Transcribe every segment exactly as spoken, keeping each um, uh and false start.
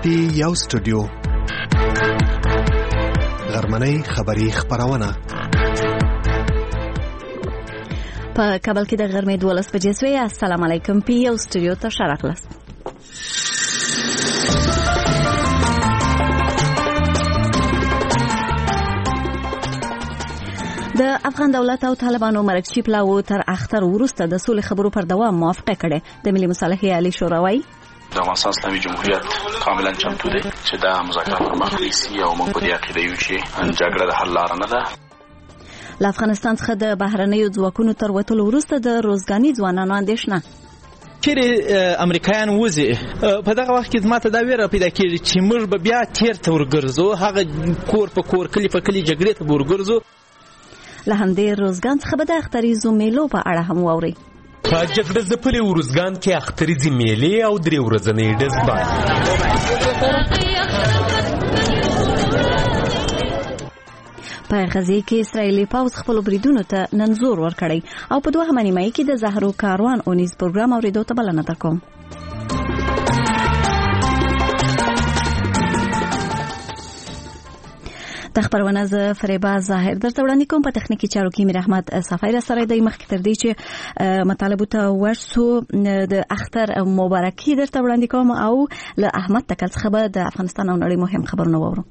پی یو سټوډیو غرمنۍ خبری خبرونه په کابل کې د غرمې دولس بجې شوې. السلام علیکم. پی یو سټوډیو ته شراغلاست. د افغان دولت او طالبانو مرکزی پلاو تر اختر وروسته د سولې خبرو پر دوام موافقه کړې. د ملي مصالحې عالی شورا وايي د افغانستان اسلامي جمهوریت کاملا چمتو دی چې دا مذاکرات پر مخ یوسي او موږ په دې عقیده یو چې جګړه د حل لار نه ده. له افغانستان څخه د بهرنیو ځواکونو تر وتلو وروسته د روزګاني ځوانانو اندېښنه. چیرې امریکایان وځي په دغه وخت کې زما ته دا ویره پیدا کېږي چې موږ به بیا تیر ته ورګرځو، هغه کور په کور کلی په کلی جګړې ته ورګرځو. له همدې روزګان څخه به د اختریزو میلو په اړه هم واورئ. په جګړه ځپلي روزګان کې اختریزي میلې او درې ورځنۍ ډزبار. په غزې کې اسرائیلي پوځ خپل بریدونو ته نن زور ورکړی او په دوهمه نیمایي کې د زهرو کاروان اونیز پروګرام اوریدو ته بلنه درکوم. د خبرونه ز فریبا ظاهر درته وړاندې کوم. په تخنیکی چارو کې میر احمد صفای را سره د مخکې تر دې چې مطالبه ته ورسو د اختر مبارکي درته وړاندې کوم او له احمد تکل څخه به د افغانستان او نړۍ مهم خبرونه واورو.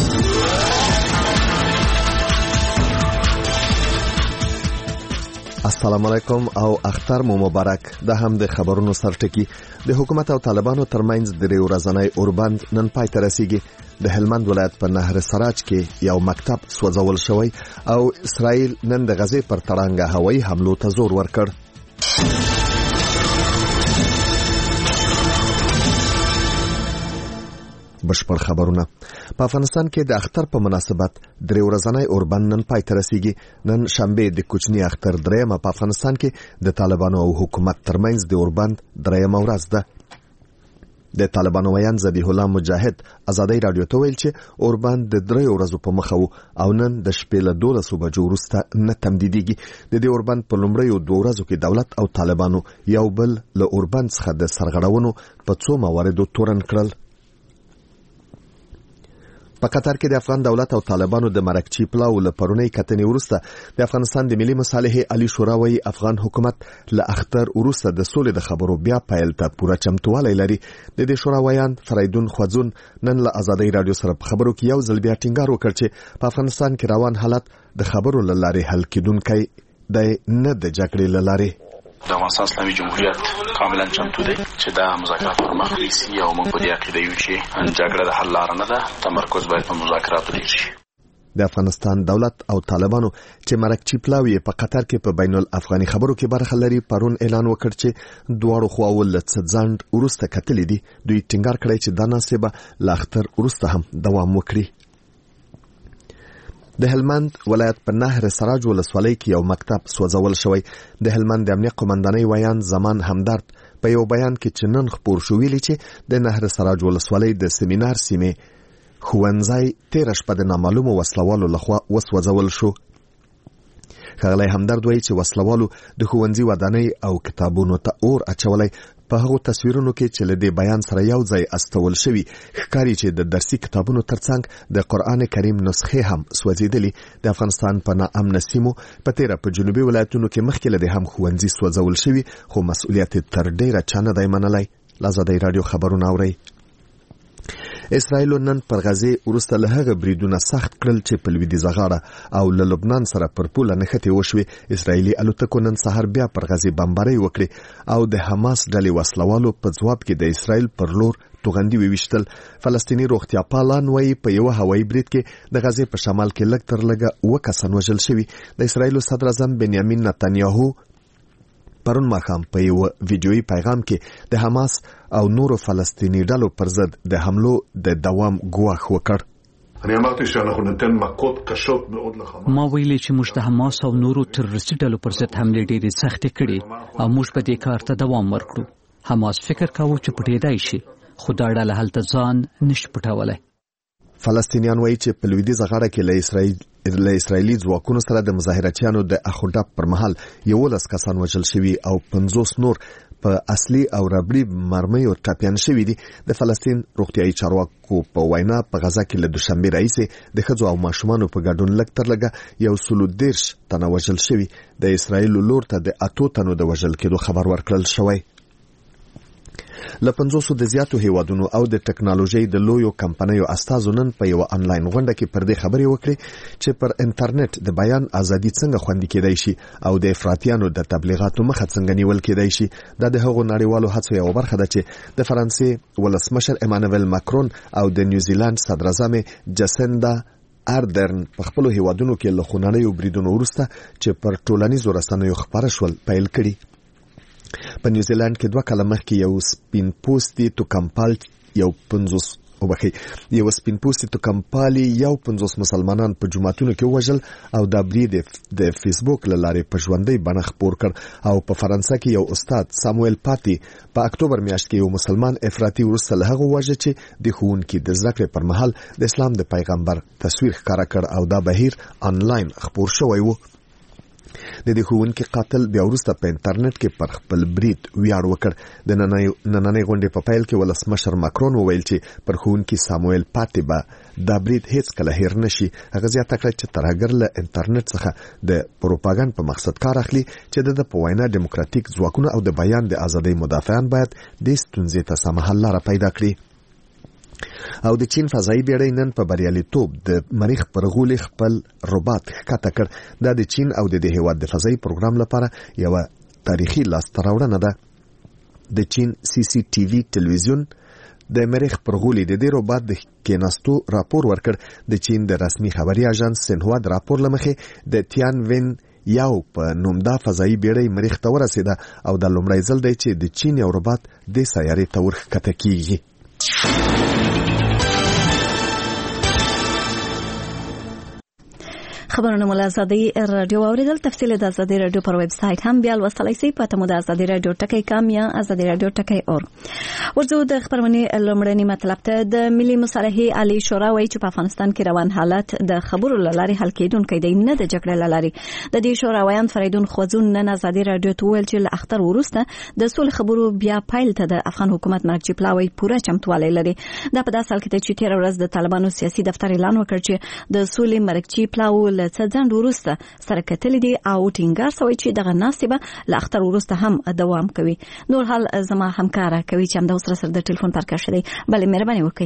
السلام علیکم او اختر مو مبارک. دا هم د خبرونو سرټکی. د حکومت او طالبانو ترمنځ د ورځنۍ اوربند نن پای ته رسیږي. د هلمند ولایت په نهر سراج کې یو مکتب سوځول شوی او اسرائیل نن د غزې پر تړانګه هوایي حملو ته زور ورکړ. بشپړ خبرونه. په افغانستان کې د اختر په مناسبت درې ورځنۍ اوربند نن پای ته رسیږي. نن شنبه د کوچنی اختر درېمه په افغانستان کې د طالبانو او حکومت ترمنځ د اوربند درېمه ورځ ده. د طالبانو ویان ذبیح الله مجاهد ازادي رادیو ته ویل چې اوربند د درې ورځو په مخه وو او نن د شپې له دولسو بجو وروسته نه تمدیدېږي. د دې اوربند په لومړیو دوه ورځو کې دولت او طالبانو یو بل له اوربند څخه د سرغړونو په څو مواردو تورن کړل. په قطر کې د افغان دولت او طالبانو د مرکزی پلاو له پرونی کتنې وروسته د افغانستان د ملي مصالحې عالی شورا وايي افغان حکومت له اختر وروسته د سولې د خبرو بیا پیل ته پوره چمتووالی لري. د دې شورا ویان فریدون خوځون نن له ازادي رادیو سره په خبرو کې یو ځل بیا ټینګار وکړ چې په افغانستان کې روان حالت د خبرو له لارې حل کېدونکی دی، نه د جګړې له لارې. د افغانستان اسلامي جمهوریت کاملا چمتو دی چې دا مذاکرات پر مخ یوسي او موږ په دې عقیده یو چې جګړه د حل لار نه ده. تمرکز باید په مذاکراتو ډیر شي. د افغانستان دولت او طالبانو چې مرکزی پلاوی په قطر کې په بین الافغاني خبرو کې برخه لري پرون اعلان وکړ چې دواړو خواوو له ځند وروسته کتلې دي. دوی ټینګار کړی چې دا ناسبه له اختر وروسته هم دوام وکړي. د هلمند ولایت په نهر سراج ولسوالۍ کې یو مکتب سوځول شوی. د هلمند د امنیت قومندانۍ ویان زمان همدرد په یو بیان کې چې نن خبر شو ویلي چې د نهر سراج ولسوالۍ د سیمینار سیمې ښوونځی تېره شپه د نامعلومو وسلوالو لخوا وسوځول شو. ښاغلی همدرد وایي چې وسلوالو د ښوونځي ودانۍ او کتابونو ته اور اچولی. په هغو تصویرونو کې چې له دې بیان سره یو ځای استول شوي ښکاري چې د درسي کتابونو ترڅنګ د قرآن کریم نسخې هم سوځېدلي. د افغانستان په ناامنه سیمو په تېره په جنوبي ولایتونو کې مخکې له دې هم ښوونځي سوځول شوي خو مسؤلیت تر ډېره چا نه دی منلی. له ازادۍ رادیو خبرونه اورئ. اسرائیل نن پر غزې وروسته له هغه بریدونه سخت کړل چې په لویدیځه غاړه او له لبنان سره پر پوله نښتې وشوې. اسرائیلي الوتکو نن سهار بیا پر غزې بمبارۍ وکړې او د حماس ډلې وسلوالو په ځواب کې د اسرائیل پر لور توغندي وویشتل. فلسطیني روغتیا پالان وایي په یو هوایي برید کې د غزې په شمال کې لږ تر لږه اوه کسان وژل شوي. د اسرائیلو صدر اعظم بنیامین نتنیاهو پرون ماښام په یو ویډیویي پیغام کې د حماس او نورو فلسطیني ډلو پر ضد د حملو د دوام ګواښ وکړ. ما ویلي چې موږ د حماس او نورو تروریستي ډلو پر ضد حملې ډېرې سختې کړې او موږ په دې کار ته دوام ورکړو. حماس فکر کاوه چې پټېدای شي خو دا ډله هلته ځان نشي پټولی. فلسطینیان وایي چې په لویدیځه غاړه کې له اسرائیل له اسرایلی ځواکونو سره د مظاهراتیانو د اخوډه پر مهال یولس کسان وژل شوي او پنځوس نور په اصلي او ربړي مرمیو ټاپیان شوي دي. د فلسطین روغتیايي چارواکو په وینا په غزا کې له دوشنبه راهیسې د ښځو او ماشومانو په ګډون لږ تر لږه یو سل دېرش تنه وژل شوي. د اسرایل لور ته د اتو تنو د وژل کېدو خبر ورکړل شوی. له پنځوسو د زیاتو هیوادونو او د ټکنالوژي د لویو کمپنیو استازو نن په یو انلاین غونډه کې پر دې خبرې وکړې چې پر انټرنیټ د بیان ازادي څنګه خوندي کېدای شي او د افراطیانو د تبلیغاتو مخه څنګه نیول کېدای شي. دا د هغو نړیوالو هڅو یو برخه ده چې د فرانسې ولسمشر ایمانوئل ماکرون او د نیوزیلند صدر اعظم جسیندا اردرن په خپل هیوادونو کې له خونړیو بریدونو وروسته چې پر ټولنیزو رسنیو خبره شول پیل کړي. په نیوزیلند کې دوه کاله مخکې یو سپین پوستي توکمپال یو پنځوس وبخي یو سپین پوستي توکمپالي یو پنځوس مسلمانان په جماعتونو کې وژل او د برید د فیسبوک له لارې په ژوندۍ بڼه خپور کړ. او په فرانسه کې یو استاد ساموئل پاتی په اکتوبر میاشت کې یو مسلمان افراطي وروسته له هغه وژل چې د ښوونکي د زده کړې پر مهال د اسلام د پیغمبر تصویر ښکاره کړ او دا بهیر آنلاین خپور شوی و. د دې ښوونکي قاتل بیا وروسته په انټرنیټ کې پر خپل برید ویاړ وکړ. د نننۍ غونډې په پیل کې ولسمشر ماکرون وویل چې پر ښوونکي ساموئل پاتی به دا برید هیڅ کله هیر نشي. هغه زیاته کړه چې ترهګر له انټرنیټ څخه د پروپاګاندا په مقصد کار اخلي چې د په وینا دیموکراتیک ځواکونه او د بیان د ازادۍ مدافعان باید د ستونزې ته سمه حل لاره پیدا کړي. او د چین فضایي بیړۍ نن په بریالیتوب د مریخ پر غولي خپل روباټ ښکته کړ. دا د چین او د دې هیواد د فضایي پروګرام لپاره یو تاریخي لاسته راوړنه ده. د چین سی سی ټي وي ټلویزیون د مریخ پر غولي د دې روباټ د کېناستو راپور ورکړ. د چین د رسمي خبري اژانس سنهوا د راپور لمخې د تیان وین یو په نوم دا فضایي بیړۍ مریخ ته ورسېده او د لومړی ځل دی چې د چین یو روباټ د سیارې ته ورښکته کیږي. خبرونه مو له ازادي رادیو اوریدل. تفصیل د ازادي رادیو پر ویب سټ هم بیا لوستلای شئ په تمو د ازادي رادیو ټکی کام یا ازادي رادیو ټکی اور. ورځو د خبرونه لومړنی مطلب ته د ملي مصالحې عالی شورا وایي چې په افغانستان کې روان حالت د خبرو لاري حل کېدونکې دی نه د جګړې لاري. د دې شورا ویان فریدون خوځون نن ازادي رادیو ته ویل چې له اختر وروسته د صلح خبرو بیا پایل ته د افغان حکومت مرکزی پلاوی پوره چمتووالی لري. دا په داسې حال کې چې تیر ورځ د طالبانو سیاسي دفتر اعلان وکړ چې د صلح مرکزی پلاو له څځند وروسته سره کتل دي او ټینګار شوی چې دغه ناسبه له اختر وروسته هم دوام کوي. نور حال زما همکار کوي چې هم د اوسره سره د ټلیفون پر کښ دی. بلې مهرباني وکړئ.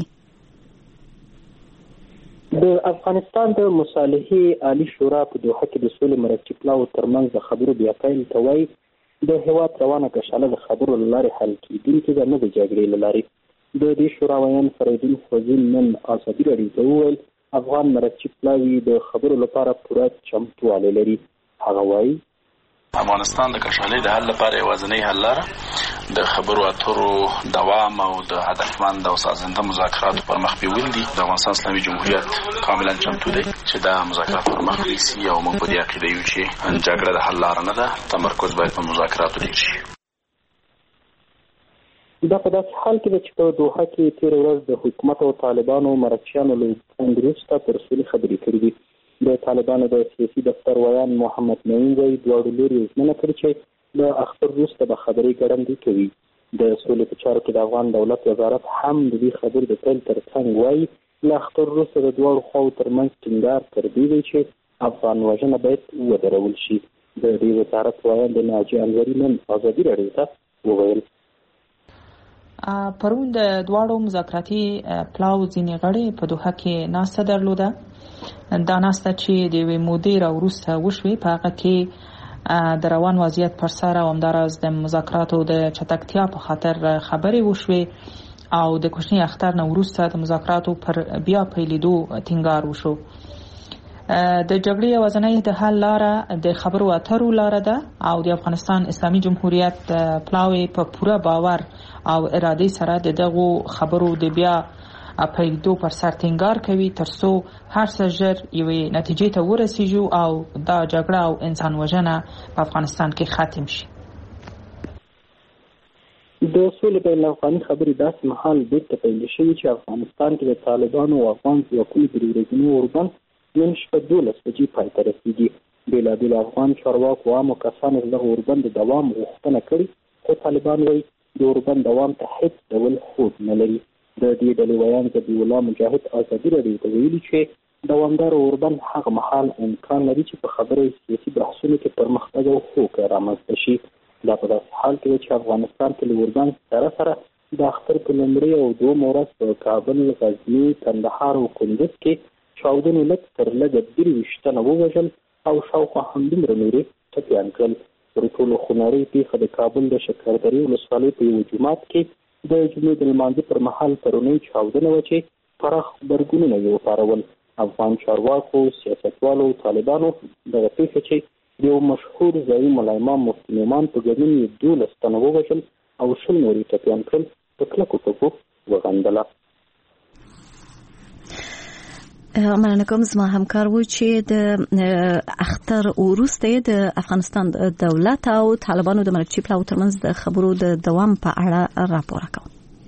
د افغانستان د مصالحې عالی شورا په دوحه کې د سولې مرکزي پلاو ترمنځ د خبرو بیا پیل ته وایي د هیواد روانه کشاله د خبرو لارې حل کېدونکې ده نه د جګړې لارې. د دې شورا ویان فریدون خوځون نن ازادي راډیو ته وویل افغان مرکزي پلاوی د خبرو لپاره پوره چمتووالی لري. هغه وایي افغانستان د کشالۍ د حل لپاره یوازینی حل لاره د خبرو اترو دوام او د هدفمند او سازنده مذاکراتو پر مخ بیول دي. د افغانستان اسلامي جمهوریت کاملا چمتو دی چې دا مذاکرات پر مخ یوسي او موږ په دې عقیده یو چې جګړه د حل لاره نه ده. تمرکز باید په مذاکراتو ډیر شي. دا په داسې حال کې ده چې په دوحه کې تېره ورځ د حکومت او طالبانو مرکچیانو له ځنډ وروسته پر سولې خبرې کړې دي. د طالبانو د سیاسي دفتر ویان محمد نعیم وایي دواړو لوري ژمنه کړې چې له اختر وروسته به خبرې ګړندۍ کوي. د سولې په چارو کې د افغان دولت وزارت هم د دې خبرې د پیل تر څنګ وایي له اختر وروسته د دواړو خواو ترمنځ ټینګار تر دې دی چې افغان وژنه باید ودرول شي. د دې وزارت ویان د ناجي انوري نن ازادي راډیو ته وویل پرون د دواړو مذاکراتي پلاو ځینې غړي په دوحه کې ناسته درلوده. دا ناسته چې د یوې مودې راوروسته وشوې په هغه کې د روان وضعیت پر سر او همداراز د مذاکراتو د چټکتیا په خاطر خبرې وشوې او د کوچني اختر نه وروسته د مذاکراتو پر بیا پیلېدو ټینګار وشو. د جګړې یوازینۍ د حل لاره د خبرو اترو لاره ده او د افغانستان اسلامي جمهوریت پلاوی په پوره باور او اراده سره د دغو خبرو د بیا پیلېدو پر سر ټینګار کوي ترڅو هر څه ژر یوې نتیجې ته ورسیږو او دا جګړه او انسان وژنه په افغانستان کې ختم شي. د سولې بین الافغاني خبرې داسې مهال بیرته پیل شوي چې افغانستان کې د طالبانو او افغان ځواکونو د ورځني اوربند نن شپه دولس بجې پای ته رسېږي. بېلابېلو افغان چارواکو عامو کسانو د دغه اوربند د دوام غوښتنه کړې، خو طالبان وایي د اوربند دوام ته هېڅ ډول هوډ نه لري. د دې ډلې ویان ذبیح الله مجاهد ازادي راډیو ته ویلي چې دوامدار اوربند هغه مهال امکان لري چې په خبرو سیاسي بحثونو کې پرمختګ او هوکړه رامنځته شي. دا په داسې حال کې چې افغانستان کې له اوربند سره سره د اختر په لومړۍ او دویمه ورځ په کابل، غزني، کندهار او کندز کې چاودنو لږ تر لږه درویشت تنه ووژل او شاوخوا همدومره نورې ټپیان کړل. تر ټولو خونړۍ پیښه د کابل د شکردرې ولسوالۍ په یوه جومات کې د جمعې د لمانځه پر مهال پرونۍ چاودنه وه چې پراخ غبرګونونه یې وپارول. افغان چارواکو، سیاستوالو او طالبانو دغه پیښه چې د یو مشهور ځایي ملا امام مفتي نعمان په ګډون یې دولس تنه ووژل او شل نور یې ټپیان کړل په کلکو ټکو وغندله. مننه کوم. زما همکار و چې د اختر وروسته د افغانستان دولت او طالبانو د مرکزي پلاو ترمنځ د خبرو د دوام په اړه راپور راکړ.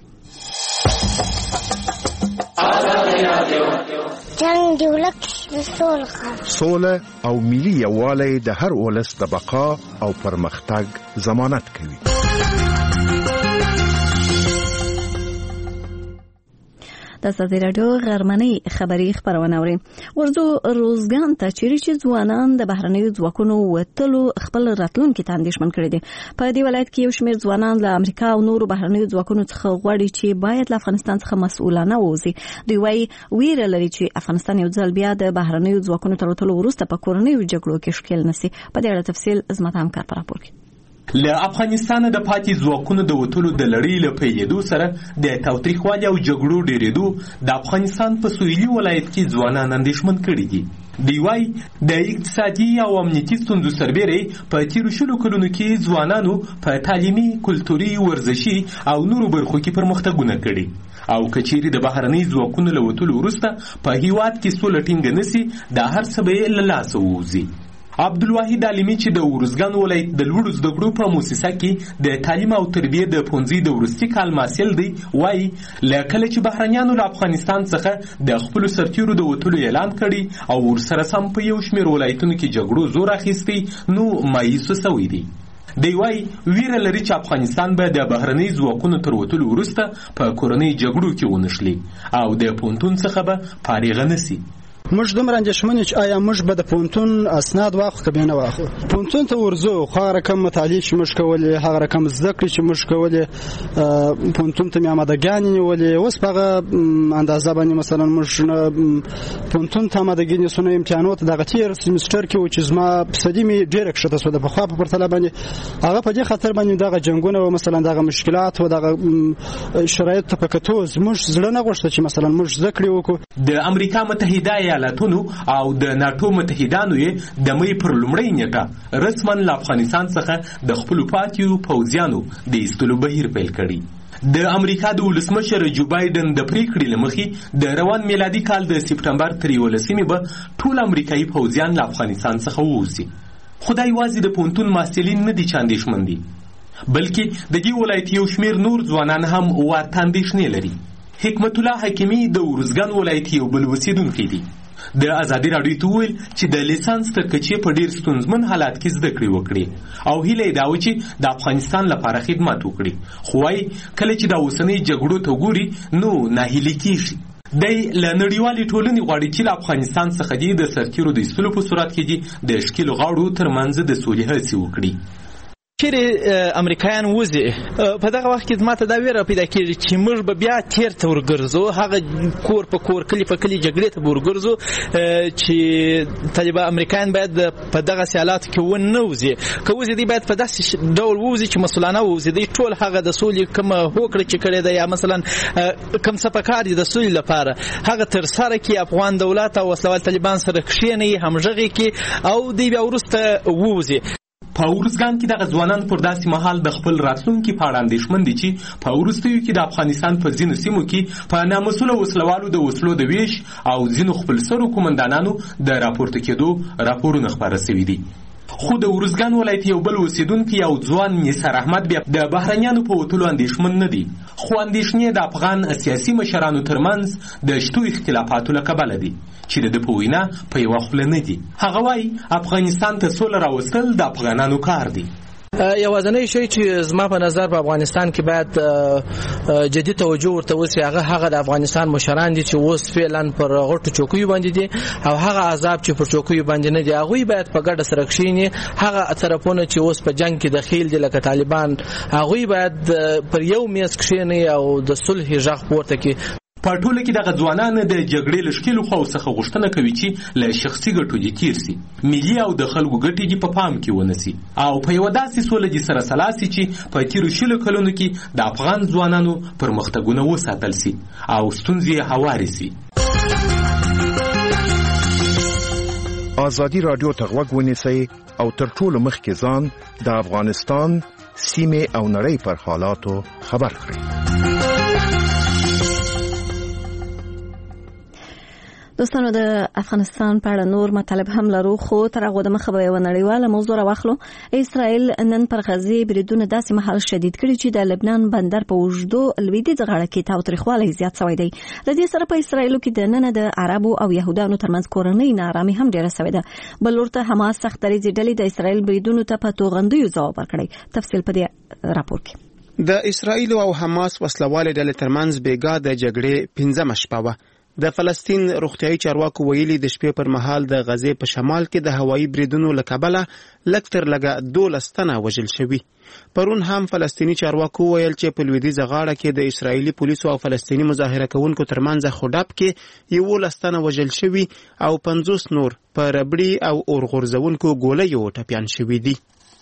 جنگ دی ولک د سولغه سوله او ملي یووالی د هر ولس د بقا او پرمختګ ضمانت کوي. د ازادي راډیو غرمنۍ خبری خبرونه اوري. ورځو روزګان ته چیرې چې ځوانان د بهرنیو ځواکونو وتلو خپل راتلونکي ته اندېښمن کړي دي. په دې ولایت کې یو شمېر ځوانان له امریکا او نورو بهرنیو ځواکونو څخه غواړي چې باید له افغانستان څخه مسؤلانه ووځي. دوی وايي ویره لري چې افغانستان یو ځل بیا د بهرنیو ځواکونو تر وتلو وروسته په کورنیو جګړو کې ښکېل نشي. په دې اړه تفصیل زما همکار په راپور کې. له افغانستان د پاتې ځواکونو د وتلو د لړۍ له پیلېدو سره د تاوتریخوالي او جګړو ډېرېدو د افغانستان په سویلي ولایت کې ځوانان اندېښمن کړي دي. دوی وايي د اقتصادي او امنیتي ستونزو سربېره په تېرو شلو کلونو کې ځوانانو په تعلیمي، کلتوري، ورزشي او نورو برخو کې پرمختګونه کړي او که چیرې د بهرنۍ ځواکونو له وتلو وروسته په هېواد کې سوله ټینګه نسي، دا هر څه به یې له لاسه ووځي. عبدالواحد عالمي چې د ورزګان ولایت د لوړو زده کړو په مؤسسه کې د تعلیم او تربیې د پونځي د وروستي کال محصل دی، وایي له کله چې بهرنیانو له افغانستان څخه د خپلو سرتیرو د وتلو اعلان کړي او ورسره سم په یو شمېر ولایتونو کې جګړو زور اخیستی، نو مایوسه سوی دی. دی وايي ویره لري چې افغانستان به د بهرنۍ ځواکونو تر وتلو وروسته په کورنۍ جګړو کې ونښلي او د پونتون څخه به فارغه نسي. موږ دومره اندېښمن چې آیا موږ به د پونتون اسناد واخلو که به نه واخلو. پونتون ته ورځو، خو هغه رقم مطالعې چې موږ کولې، هغه رقم زده کړې چې موږ کولې، پونتون ته مې امادګانې نیولې. اوس په هغه اندازه باندې مثلا موږ پونتون ته امادګي نیسو. نو امتحانات دغه تېر سیمسټر کې و چې زما پسدي مې ډېره کښته شوه د پخوا په پرتله باندې. هغه په دې خاطر باندې دغه جنګونه او مثلا دغه مشکلات او دغه شرایط ته په کتو زموږ زړه نه غوښته چې مثلا موږ زده کړې وکړو. د امریکا متحده ایالاتونو او د ناتو متحدانو یې د مې پر لومړۍ نیټه رسما له افغانستان څخه د خپلو پاتیو پوځیانو د ایستلو بهیر پیل کړي. د امریکا د ولسمشر جو بایدن د پریکړې له مخې د روان میلادي کال د سپټمبر تر یولسمې به ټول امریکایي پوځیان له افغانستان څخه ووځي. خدای یوازې د پونتون محصلین نه دي چې اندېښمن دي، بلکې د دې ولایت یو شمېر نور ځوانان هم ورته اندېښنې لري. حکمت الله حکیمي د ورزګان ولایت یو بل اوسېدونکی دی. د ازادي راډیو ته وویل چې د لیسانس تر کچې په ډېر ستونزمن حالات کې زده کړې وکړي او هیله یې دا وه چې د افغانستان لپاره خدمت وکړي. خو وایي کله چې د اوسنۍ جګړو ته ګوري نو ناهیلي کېږي. دی له نړیوالې ټولنې غواړي چې له افغانستان څخه دې د سرتیرو د ایستلو په صورت کې دې د ښکېلو غاړو ترمنځ د سولې هڅې وکړي. چیرې امریکایان وځي په دغه وخت کې ماته دا ویره پیدا کېږي چې موږ به بیا تیر ته ورګرځو، هغه کور په کور، کلی په کلی جګړې ته به ورګرځو چې طالبان امریکایان باید په دغه حالاتو کې ونه وځي. که وځي دی باید په داسې ډول ووځي چې مسؤلانه ووځي. دی ټول هغه د سولې کومه هوکړه چې کړې ده یا مثلا کوم څه پکار دي د سولې لپاره هغه ترسره کړي، افغان دولت او وسلوال طالبان سره کښېنوي، همغږي کړي او دی بیا وروسته ووځي. په ورزګان کې دغه ځوانان پر داسې مهال د خپل راتلونکي په اړه اندېښمن دي چې په وروستیو کې د افغانستان په ځینو سیمو کې په نامسؤله وسلوالو د وسلو د ویش او ځینو خپلسرو قومندانانو د راپورته کېدو راپورونه خپاره سوي دي. خو د ورزګان ولایت یو بل اوسیدونکي یو ځوان نثار احمد بیا د بهرنیانو په وتلو اندېښمن نه دي، خو اندېښنې د افغان سیاسي مشرانو ترمنځ د شتو اختلافاتو له کبله دي چې د ده په وینا په یوه خوله نه دي. هغه وایي افغانستان ته سوله راوستل د افغانانو کار دی. یوازنی شی چې زما په نظر په افغانستان کې باید جدي توجه ورته وشي هغه هغه د افغانستان مشران دي چې اوس فعلا پر غټو چوکیو باندې دي او هغه عذاب چې پر چوکیو باندې نه دي هغه باید په ګډه سره کښیني. هغه طرفونه چې اوس په جنگ کې دخیل دي لکه طالبان هغه باید پر یو میز کښیني او د صلح غږ پورته کړي. په ټوله کې دغه ځوانان د جګړې له ښکېلو خواو څخه غوښتنه کوي چې له شخصي ګټو دې تیر سي، ملي او د خلکو ګټې دې په پام کې ونسي او په یوه داسې سوله دې سره سلا سي چې په تېرو شلو کلونو کې د افغان ځوانانو پرمختګونه وساتل سي او ستونزې هوارې سي. ازادي راډیو ته غوږ ونیسئ او تر ټولو مخکې ځان د افغانستان سیمې او نړۍ پر حالاتو خبر کړئ. دوستانو د افغانستان په اړه نور مطالب هم لرو، خو تر هغه د مخه به یو نړیواله موضوع راواخلو. اسرائیل نن پر غزې بریدونه داسې مهال شدید کړي چې د لبنان بندر په اوږدو لویدیځ غاړه کې تاوتریخوالی زیات شوی دی. د دې سره په اسرائیلو کې د نن د عربو او يهودانو ترمنځ کورنۍ نارامي هم ډیره شوې ده. بل ورته حماس سخت دریځي ډلې د اسرائیل بریدونو ته په توغندیو ځواب ورکړی. تفصیل په دې راپور کې. د اسرائیل او حماس وسلواله ډلې ترمنځ بیګا د جګړې پنځمه شپه وه. د فلسطین روغتیايي چارواکو ویلي د شپې پر مهال د غزې په شمال کې د هوایي بریدونو له کبله لږ تر لږه دولس تنه وژل شوي. پرون هم فلسطیني چارواکو ویل چې په لویدیځه غاړه کې د اسرائیلي پولیسو او فلسطیني مظاهره کوونکو ترمنځ خډاب کې یولس تنه وژل شوي او پنځوس نور په ربړي او اورغورځونکو ګولیو ټپیان شوي دي.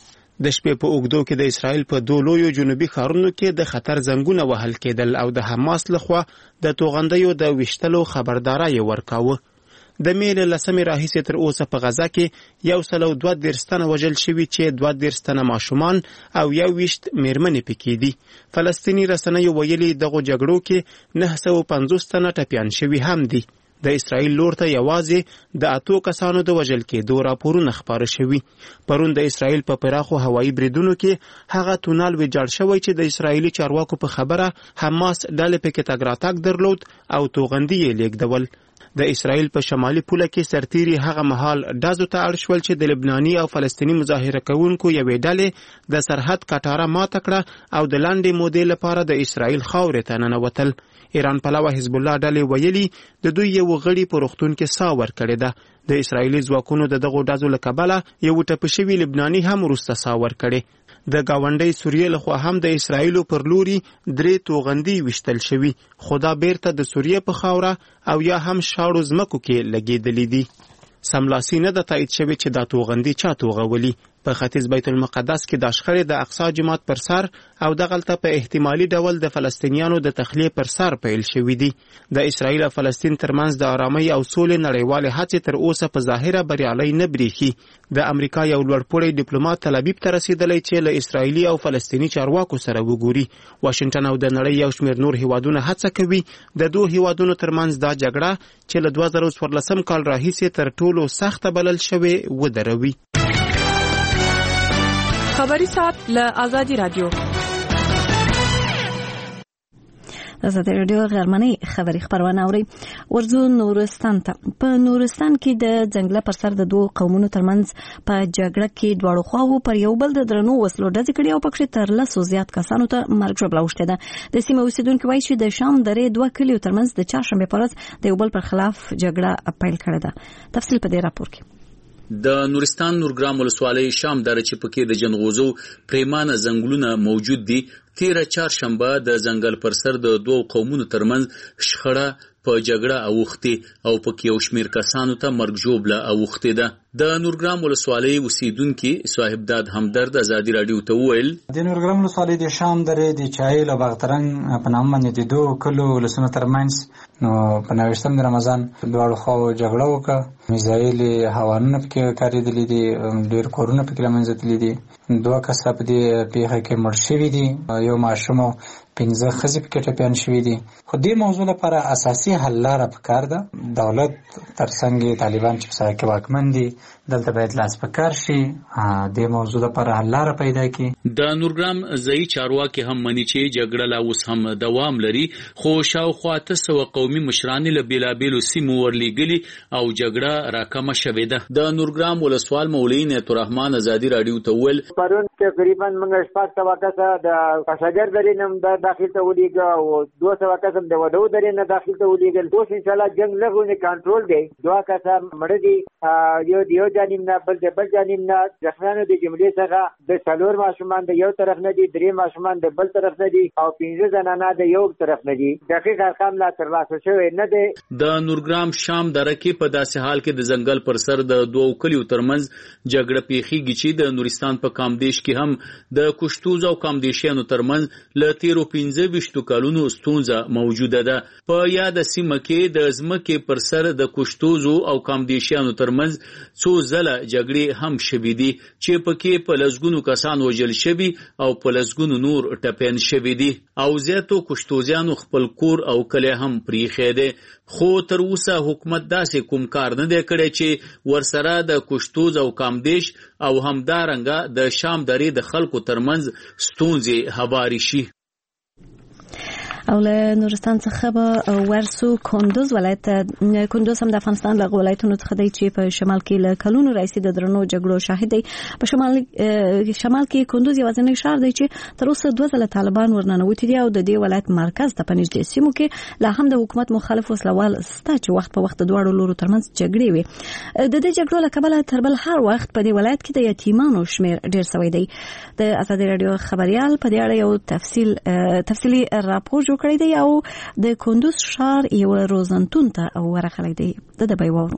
د شپې په اوږدو کې د اسرائیل په دوه لویو جنوبي ښارونو کې د خطر زنګونه وهل کېدل او د حماس لخوا د توغندیو د ویشتلو خبرداری ورکاوه. د مې له لسمې راهیسې تر اوسه په غزه کې یو سل او دوه دېرش تنه وژل شوي چې دوه دېرش تنه ماشومان او یو ویشت میرمنې پکې دي. فلسطیني رسنیو ویلي دغو جګړو کې نهه سوه پنځوس تنه ټپیان شوي هم دي. د اسرائیل لور ته یوازې د اتو کسانو د وژل کېدو راپورونه خپاره شوي. پرون د اسرائیل په پراخو هوایي بریدونو کې هغه تونل ویجاړ شوی چې د اسرائیلي چارواکو په خبره حماس ډلې پکې تګ راتګ درلود او توغندي یې لیږدول. د اسرائیل په شمالي پوله کې سرتیري هغه مهال ډزو ته اړ شول چې د لبناني او فلسطیني مظاهره کوونکو یوې ډلې د سرحد کټاره ماته کړه او د لاندې مودې لپاره د اسرائیل خاورې ته ننوتل. ایران پلوه حزب الله ډلې ویلي د دوی یو غړي په روغتون کې ساه ورکړې ده. د اسرائیلي ځواکونو د دغو ډزو له کبله یو ټپي شوي لبناني هم وروسته ساه ورکړې. د گاونډۍ سوریې لخوا هم د اسرائیلو پر لوري درې توغندي ویشتل شوي، خو دا بیرته د سوریې په خاوره او یا هم شاړو ځمکو کې لګېدلې دي. سملاسي نه ده تایید شوې چې دا توغندي چا توغولي. په ختیځ بیت المقدس کې د شخړې د اقصی جماعت پر سر او دغلته په احتمالي ډول د فلسطینیانو د تخلیه پر سر پیل شوې دي. د اسرائیل او فلسطین ترمنځ د آرامۍ او سولې نړیوالې هڅې تر اوسه په ظاهره بریالۍ نه بریښي. د امریکا یو لوړپوړی ډیپلوماټ تل ابیب ته رسیدلی چې له اسرائیلي او فلسطیني چارواکو سره وګوري. واشنګټن او د نړۍ یو شمېر نور هیوادونه هڅه کوي د دوه هیوادونو ترمنځ دا جګړه چې له دوه زره څوارلسم کال راهیسې تر ټولو سخته بلل شوې ودروي. خبری سات له آزادی رادیو. آزادی رادیو غرمنۍ خبری خبرونه اوري. ورځو نورستان ته. په نورستان کې د ځنګله پر سر د دوه قومونو ترمنځ په جګړه کې دواړو خواو پر یو بل د درنو وسلو ډزې کړې او پکې تر لسو زیات کسانو ته مرګ ژوبله اوښتې ده. د سیمې اوسیدونکي وایي چې د شام درې دوه کلیو ترمنځ د چهارشنبې په ورځ د یو بل پر خلاف جګړه پیل کړې ده. تفصیل په دې راپور کې. د نورستان نورګرام ولسوالۍ شام دره چې پکې د جنغوزو پریمانه ځنګلونه موجود دي، تیره چهارشنبه د ځنګل پر سر د دوه قومونو ترمنځ شخړه په جګړه اوښتې او پکې یو شمېر کسانو ته مرګ ژوبله اوښتې ده. د نورګرام ولسوالۍ اوسیدونکي صاحبداد همدرد ازادي راډیو ته وویل د نورګرام ولسوالۍ د شام درې د چایل او باغترنګ په نامه باندې د دوه کلو ولسونو ترمنځ نو په نوښتم د رمضان دواړو خواو جګړه وکړه. میزایل هوانونه پکې کارېدلي دي، ډېر کورونه پکې له منځه تللي دي. دوه کسه په دې پیښه کې مړ شوي دي، یو ماشوم پنځه ښځې پکې ټپیان شوي دي. خو دې موضوع لپاره اساسي حل لاره پکار ده. دولت ترڅنګ طالبان چې په ساحه کې واکمن دي دلته باید لاس پکار شي دې موضوع لپاره حل لاره پیدا کړي. د نورګرام ځایي چارواکي هم مني چې جګړه لا اوس هم دوام لري، خو شاوخوا اته سوه قومي مشران له بېلابېلو سیمو ورلېږلي او جګړه راکمه شوې ده. د نورګرام ولسوال مولوي نیت الرحمن ازادي راډیو ته وویل پرون تقریبا موږ شپږ سوه کسه د پساجر درې نه داخل ته ولېږه او دوه سوه کسه د ودو درې نه داخل ته ولېږل. اوس انشاءالله جنګ لږ کنټرول دی. دوه کسه مړه دي، یو د یو جانب نه بل د بل جانب نه. زخمیانو د جملې څخه د څلور ماشومان د یو طرف نه دي، درې ماشومان د بل طرف نه دي او پنځه زنانه د یو طرف نه دي. دقیق ارقام لا ترلاسه شوی نه دی. د نورګرام شام دره کې په داسې حال کې د ځنګل پر سر د دوو کلیو ترمنځ جګړه پیښیږي چې د نورستان په کامدیش کې هم د کشتوز او کامدیشیانو ترمنځ له تیرو پنځه ویشتو کلونو ستونزه موجوده ده. په یاد سیمه کې د ځمکې پر سر د کشتوزو او کامدیشیانو ترمنځ څو ځله جګړې هم شوي دي چې پکې په لسګونو کسان وژل شوي او په لسګونو نور ټپیان شوي دي او زیاتو کشتوزیانو خپل کور او کلی هم پریښی دی. خو تر اوسه حکومت داسې کوم کار نه دی کړی چې ورسره د کشتوز او کامدیش او همدارنګه د شام درې د خلکو ترمنځ ستونزې هوارې شي. او له نورستان څخه به ورسو کندوز ولایت. کندوز هم د افغانستان له ولایتونو څخه دی چې په شمال کې له کلونو راځي د درنو جګړو شاهد دی. په شمال شمال کې کندوز یوازینی ښار دی چې تر اوسه دوه ځله طالبان ورننوتي دي او د دې ولایت مرکز ته په نږدې سیمو کې لا هم د حکومت مخالف وسلوال ستا چې وخت په وخت د دواړو لورو ترمنځ جګړې وي. د دې جګړو له کبله تر بل هر وخت په دې ولایت کې د یتیمانو شمیر ډیر شوی دی. د ازادي راډیو خبريال په دې اړه یو تفصیل تفصیلي راپور کړی دی او د کندوز ښار یو روزنتون ته ورغلی دی. د د بیوارو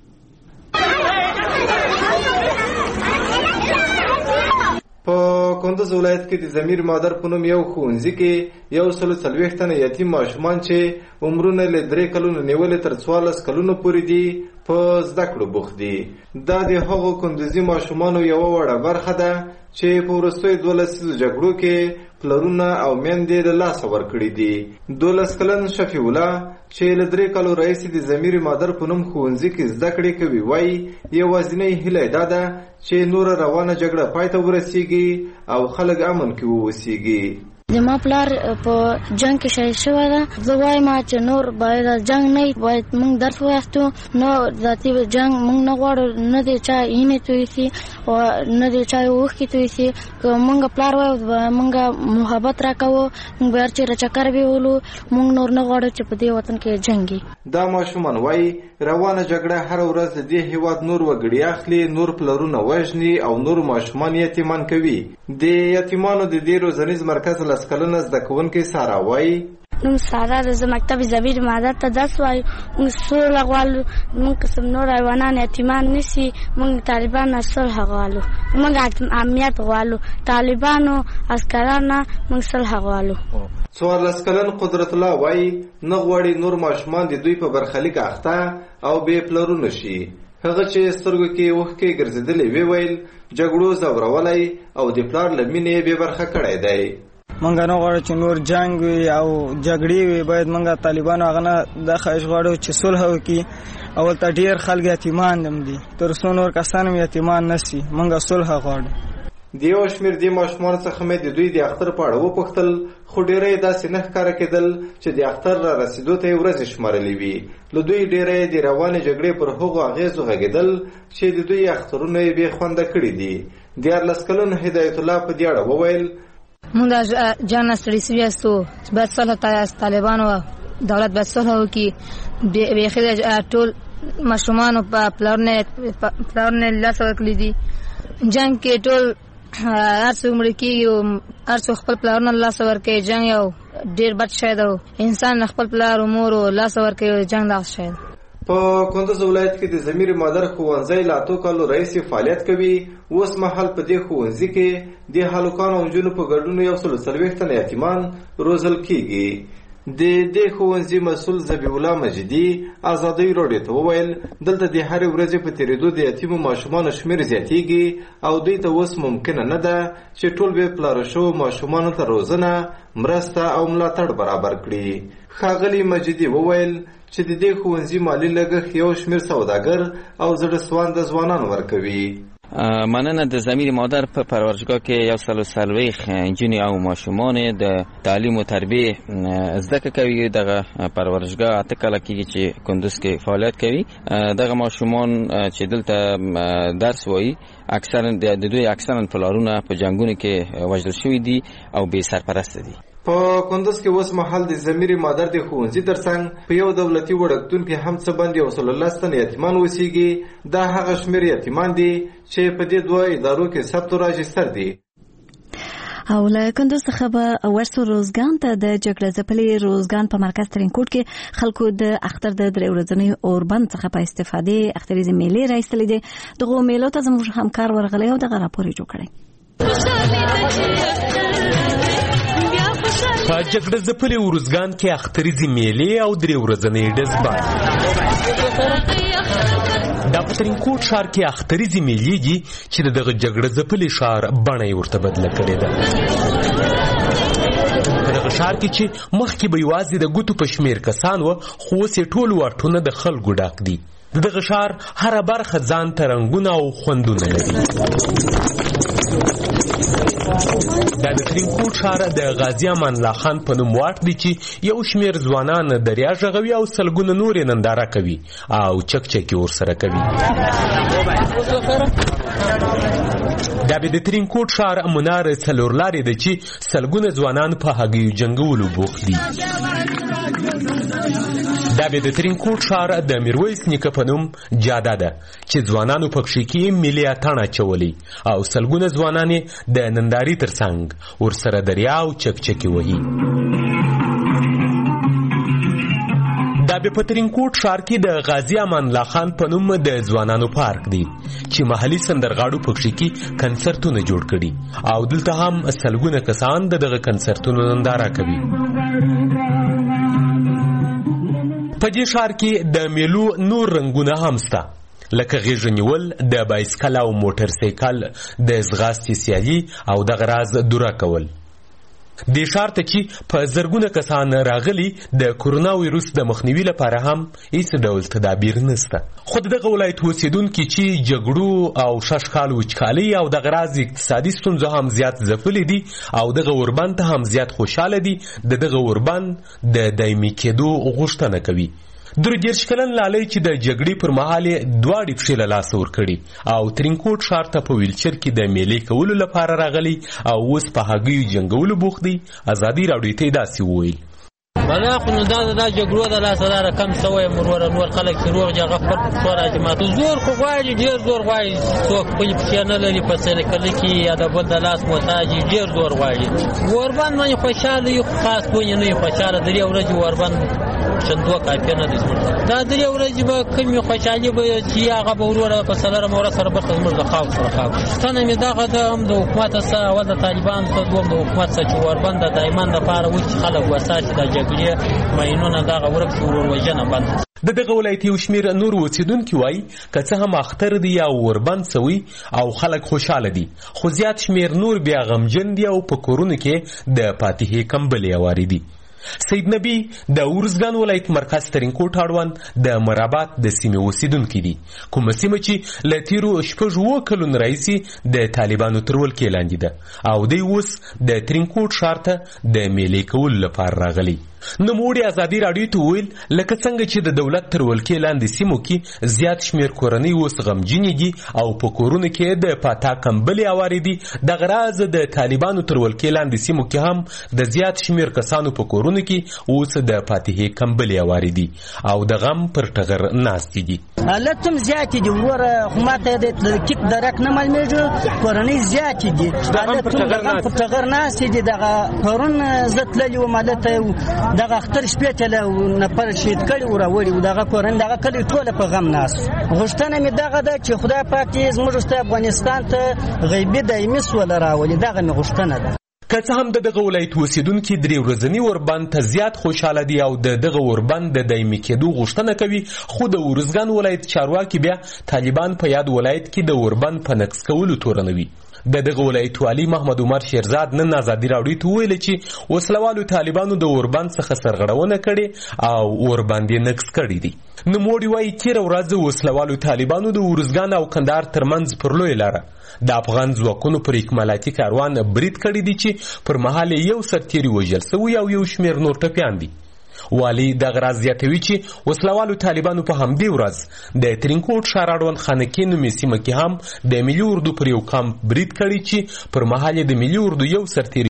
په کندوز ولایت کې د ضمیر مادر په نوم یو ښوونځي کې یو سل څلوېښت تنه یتیم ماشومان چې عمرونه له درې کلونو نیولې تر څوارلس کلونو پورې دي په زده کړو بوخت دي. دا د هغو کندوزي ماشومانو یوه وړه برخه ده چې په وروستیو دوه لسیزو جګړو کې پلرونه او میندې له لاسه ورکړي دي. دولس کلن شفیع الله چې له درې کالو راهیسې د ضمیر مادر په نوم ښوونځي کې زده کړې کوي وایي یوازینۍ هیله یې دا ده چې نوره روانه جګړه پای ته ورسیږي او خلک امن کې واوسیږي. زما پلار په جنگ کې شهید شوی ده. زه وایم چې نور باید جنگ نه باید موږ درس ووایستو. نو ذاتي جنگ موږ نه غواړو، نه د چا اینې توی سي او نه د چا اوښکې توی سي. که موږ پلار وایو موږ محبت راکوو، موږ به هر چېرې چکر بیولو. موږ نور نه غواړو چې په دې وطن کې جنګ وي. دا ماشومان وایي روانه جګړه هر ورځ د دې هیواد نور وګړي اخلي، نور پلرونه وژني او نور ماشومان یتیمان کوي. د یتیمانو د دې روزنیز مرکز لس کلنه زده کوونکې ساره وایي نوم ساره ده. زه مکتب ضمیر مادر ته درس وایو. موږ سوله غواړو. موږ که څوم نور حیوانان یتیمان نیسي. موږ طالبان نه صلح غواړو. موږ امنیت غواړو. طالبانو عسکرانو موږ صلح غواړو. څوارلس کلن قدرت الله وایي نه غواړي نور ماشومان د دوی په برخلیک اخته او بې پلرونه شي. هغه چې سترګو کې اوښکې ګرځېدلې وی ویل جګړو ځورولی او د پلار له مینې بې برخه کړی دی. منګ نه غواړو چې نور جنگ وي او جګړې وي. باید منګ طالبانو هغه نه د خواهش غواړو چې صلح وکړي. اول ته ډېر خلک یتیمان هم دي، تر څو نور کسان هم یتیمان نه شي. منګ صلح غواړو. د یو شمېر دې ماشومانو څخه مې د دوی د اختر په اړه وپوښتل، خو ډېری یې داسې نه ښکاره کېدل چې د اختر را رسېدو ته یې ورځې شمارلې وي. له دوی ډېری د روانې جګړې پر هغو اغېزو غږېدل چې د دوی اخترونه یې بې خونده کړي دي. دیارلس کلن هدایت الله په دې اړه وویل موږ جان ستړي سوي یاستو، باید صلح طالبانو دولت باید صلح وکړي. بیخي ټول ماشومانو په پلارونه لاس ورکړي دي. جنګ کې ټول هر څوک مړه کېږي او هر څوک خپل پلارونه لاس ورکوي. جنګ یو ډېر بد شی ده. انسان خپل پلار او مور لاس ورکوي. جنګ دغه شی ده. په کندوز ولایت کې د ضمیر مادر ښوونځی له اتو کالو راهیسې فعالیت کوي. اوس مهال په دې ښوونځي کې د هلکانو او نجونو په ګډون یو سل څلوېښت تنه یتیمان روزل کېږي. د دې ښوونځي مسؤل ذبیح الله مجیدي ازادۍ راډیو ته وویل دلته د هرې ورځې په تېرېدو د یتیمو ماشومانو شمېر زیاتېږي او دوی ته اوس ممکنه نه ده چې ټول بې پلاره شوو ماشومانو ته روزنه مرسته او ملاتړ برابر کړي. ښاغلي مجیدي وویل چې د دې ښوونځي مالي لګښت یو شمېر سوداګر او زړه سوانده ځوانان ورکوي. مننه. د ضمیر مادر په پرورشګاه کې یو سل او څلوېښت نجونې او ماشومان د تعلیم او تربیې زده کړه کوي. دغه پرورشګاه اته کاله کېږي چې کندوز کې فعالیت کوي. دغه ماشومان چې دلته درس وایي اکثرا د دوی اکثرا پلارونه په جنګونو کې وژل شوي دي او بې سرپرسته دي. په کندوز کې اوس مهال د ضمیر مادر د ښوونځي ترڅنګ په یو دولتي وړکتون کې هم څه باندې یو سل لس تنه یتیمان اوسېږي. دا هغه شمېر یتیمان دي چې په دې دوه ادارو کې ثبت او راجستر دي. او له کندوز څخه به ورسو روزګان ته د جګړه ځپلي روزګان په مرکز ترینکوټ کې خلکو د اختر د درې ورځنۍ اوربند څخه په استفادې اختریزي میلې راایستلې دي. دغه میلو ته زموږ همکار ورغلی او دغه راپور جوړ کړی. په جګړه ځپلي روزګان کې اختریزي میلې او درې ورځنۍ ډزبار. دا په ترینکوټ ښار کې اختریزي میلې دي چې دغه جګړه ځپلي ښار بڼه یې ورته بدله کړې ده. په دغه ښار کې چې مخکې به یوازې د ګوتو په شمېر کسان وه خو اوس یې ټول واټونه د خلکو ډک دي. د دغه ښار هره برخه ځان ته رنګونه او خوندونه لري. دا د ترینکوټ ښار د غازي امان الله خان په نوم واټ دی چې یو شمېر ځوانان دریا غږوي او سلګونه نور یې ننداره کوي او چک چکې ورسره کوي. دا به د ترینکوټ ښار منار څلور لارې ده چې سلګونه ځوانان په هګیو جنګولو بوخت دي. دا به د ترینکوټ ښار د میرویس نیکه په نوم جاده ده چې ځوانانو پکښې کې ملي اتڼ اچولی او سلګونه ځوانان یې د نندارې ترڅنګ ورسره دریا او چکچکې وهي. دا به په ترینکوټ ښار کې د غازي امان الله خان په نوم د ځوانانو پارک دی چې محلي سندرغاړو پکښې کې کنسرتونه جوړ کړي او دلته هم سلګونه کسان د دغه کنسرتونو ننداره کوي. په دې ښار کې د میلو نور رنګونه هم شته لکه غېږه نیول د بایسکل او موټر سایکل د ځغاستې سیالي او دغه راز دوره کول. دې ښار ته چې په زرګونه کسان راغلي د کورونا ویروس د مخنیوي لپاره هم هیڅ ډول تدابیر نشته. خو دغه ولایت اوسېدونکي چې جګړو او شش کال وچکالۍ او دغه راز اقتصادي ستونزو هم زیات ځپلي دي او دغه اوربند ته هم زیات خوشحاله دي د دغه اوربند د دایمي کېدو غوښتنه کوي. درې دېرش کلن لالی چې د جګړې پر مهال یې دواړې پښې له لاسه ورکړي او ترینکوټ ښار ته په ویلچر کې د میلې کولو لپاره راغلی او اوس په هګیو جنګولو بوخت دی. ازادي راډیو ته یې داسې وویل. بلا خو نو دا دا جګړو د لاسه داره کم سوی مروره نور خلک چې روغ جغه خپل څو راجماتو زور خو غواړي ډېر زور غواړي څوک خپل پښې نه لري په سرکلي کې یا د بل د لاس محتاج ډېر زور غواړي. اوربند باندې خوشحاله یو خاص پوهې نه یو خوشحاله درې ورځې اوربند چندو کافي نه دي. دا درې ورځې به کمې خوشحالي به چې هغه به وروره په څلرمه ورځ سره بېرته زموږ د خاورو سره خاورو ستنه مې دغه ده هم د حکومت څخه اول د طالبانو څخه دوم د حکومت څخه چې اوربند د دایمان دپاره وایي چې خلک وساتي د جګړې ماینونه دغه ورک شي ورور وژنه بند. د دغه ولایت یو شمېر نور اوسېدونکي وایي که څه هم اختر دی یا اوربند سوی او خلک خوشحاله دي خو زیات شمېر نور بیا غمجن دي او په کورونو کې د فاتحې کمبلې هوارې دي. سید نبی د ارزګان ولایت مرکز ترینکوټ اړوند د مرابات د سیمې اوسېدونکي دي کومه سیمه چې له تېرو شپږ اووه کلونو راهیسې د طالبانو تر ولکې لاندې ده او دی اوس د ترینکوټ ښار ته د میلې کولو لپاره راغلی. نوموړي ازادي راډیو ته وویل لکه څنګه چې د دولت تر ولکې لاندې سیمو کې زیات شمېر کورنۍ اوس غمجنې دي او په کورونو کې د فاتا کمبلې هوارې دي دغه راز د طالبانو تر ولکې لاندې سیمو کې هم د زیات شمېر کسانو په کورونو کې اوس د فاتحې کمبلې هوارې دي او د غم پر ټغر ناستې دي. حالت هم زیاتې دي وروره خو ماته د کیک درک نه معلومېږي کورنۍ زیاتې دي حالت پر ټغر ناستې دي. دغه پرون زه تللي وم هلته دغه اختر شپې ته له نفر شهید کړي و راوړي و دغه کورنۍ دغه کلي ټوله په غم ناست. غوښتنه مې دغه ده چې خدای پاک دې زموږ افغانستان ته غیبي دایمي سوله راولي. دغه مې غوښتنه ده. که څه هم د دغه ولایت اوسیدونکي درې ورځني اوربند ته زیات خوشحاله دي او د دغه اوربند د دایمي کېدو غوښتنه کوي، خو د ارزګان ولایت چارواکي بیا طالبان په یاد ولایت کې د اوربند په نقض کولو تورنوي. د دغه ولایت والي محمد عمر شیرزاد نن ازادي راډیو ته وویل چې وسلوالو طالبانو د اوربند څخه سرغړونه کړې او اوربند یې نقض کړی دی. نوموړي وایي تېره ورځ وسلوالو طالبانو د ارزګان او کندهار ترمنځ پر لویه لاره د افغان ځواکونو پر اکمالاتي کاروان برید کړی دی چې پر مهال یو سرتیری وژل سوی او یو شمېر نور ټپیان دي. والي دغه راز زیاتوي چې وسلوالو طالبانو په همدې ورځ د ترینکوټ ښار اړوند خانقین نومې سیمه کې هم د ملي اردو پر یو کمپ برید کړی چې پر مهال د ملي اردو یو سرتیری